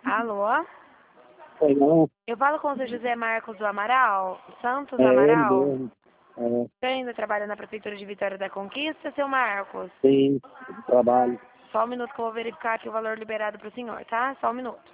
Alô? Foi não? Eu falo com o seu José Marcos do Amaral? Santos É ele Amaral? mesmo. É, Você ainda trabalha na Prefeitura de Vitória da Conquista, seu Marcos? sim, trabalho. Só um minuto que eu vou verificar aqui o valor liberado para o senhor, tá? Só um minuto.